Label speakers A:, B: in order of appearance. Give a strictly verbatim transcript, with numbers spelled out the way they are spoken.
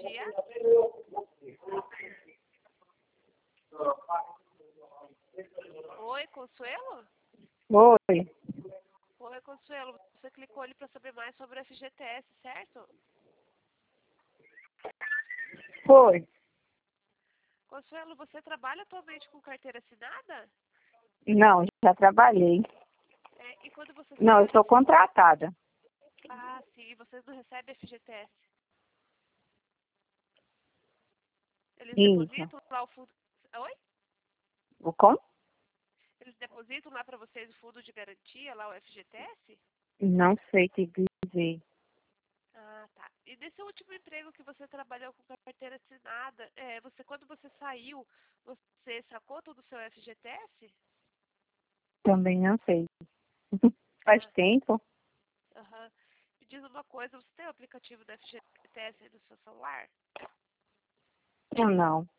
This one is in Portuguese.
A: dia. Oi, Consuelo?
B: Oi.
A: Oi, Consuelo. Você clicou ali para saber mais sobre o F G T S, certo?
B: Foi.
A: Consuelo, você trabalha atualmente com carteira assinada?
B: Não, já trabalhei.
A: É, e quando você
B: Não, eu
A: saiu
B: sou
A: desse...
B: contratada.
A: Ah, sim, vocês não recebem F G T S. Eles
B: Isso.
A: depositam lá o fundo... Oi?
B: O como?
A: Eles depositam lá para vocês o fundo de garantia, lá o F G T S?
B: Não sei te dizer.
A: Ah, tá. E nesse último emprego que você trabalhou com carteira assinada, é, você, quando você saiu, você sacou todo o seu F G T S?
B: Também não sei. Faz
A: Ah,
B: tempo?
A: aham. Me diz uma coisa, você tem o aplicativo do F G T S aí no seu celular?
B: Eu não.